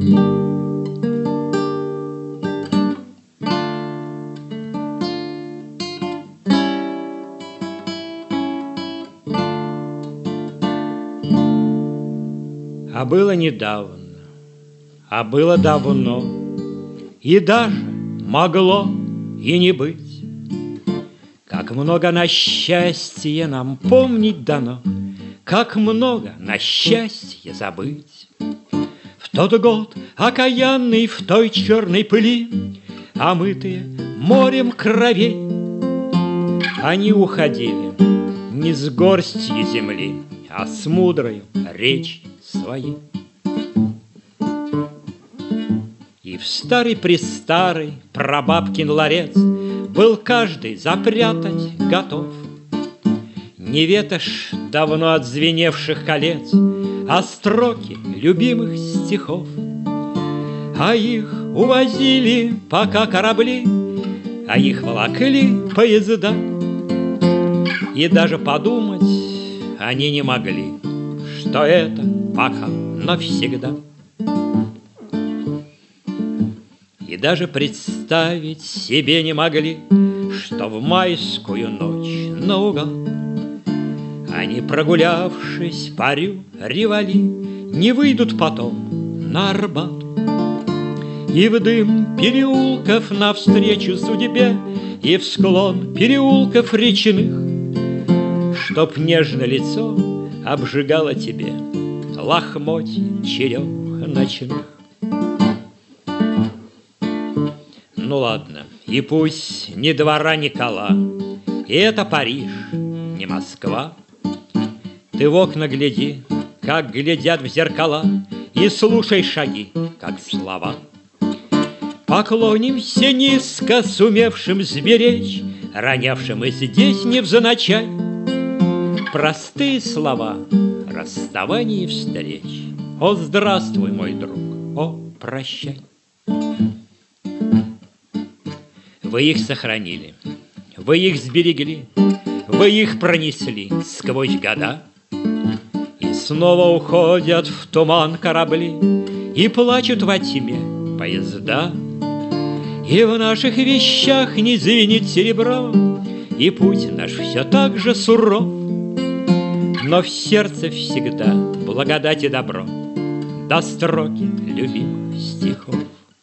А было недавно, а было давно, и даже могло и не быть. Как много на счастье нам помнить дано, как много на счастье забыть. В тот год окаянный в той черной пыли, омытые морем кровей, они уходили не с горстью земли, а с мудрою речью своей. И в старый-престарый прабабкин ларец был каждый запрятать готов не ветошь давно отзвеневших колец, а строки любимых стихов. А их увозили пока корабли, а их волокли поезда, и даже подумать они не могли, что это пока навсегда. И даже представить себе не могли, что в майскую ночь наугад они, прогулявшись по Рю-Ривали, не выйдут потом на Арбат. И в дым переулков навстречу судьбе, и в склон переулков речных, чтоб нежное лицо обжигало тебе лохмотья черёх ночных. Ну ладно, и пусть ни двора, ни кола, и это Париж, не Москва. Ты в окна гляди, как глядят в зеркала, и слушай шаги, как слова. Поклонимся низко сумевшим сберечь, ронявшим и здесь невзначай простые слова расставаний и встреч. О, здравствуй, мой друг, о, прощай. Вы их сохранили, вы их сберегли, вы их пронесли сквозь года, и снова уходят в туман корабли, и плачут во тьме поезда. И в наших вещах не звенит серебро, и путь наш все так же суров, но в сердце всегда благодать и добро до строки любимых стихов.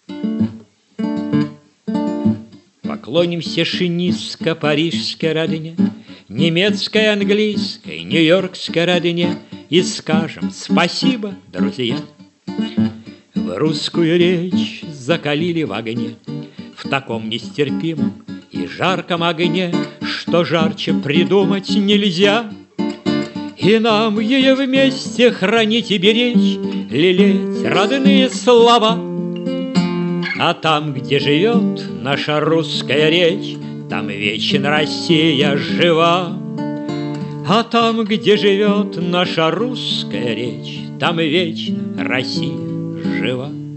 Поклонимся низко парижской родине, немецкой, английской, нью-йоркской родине, и скажем спасибо, друзья. Вы русскую речь закалили в огне, в таком нестерпимом и жарком огне, что жарче придумать нельзя. И нам ее вместе хранить и беречь, лелеять родные слова. А там, где живет наша русская речь, там вечно Россия жива. А там, где живет наша русская речь, там вечно Россия жива.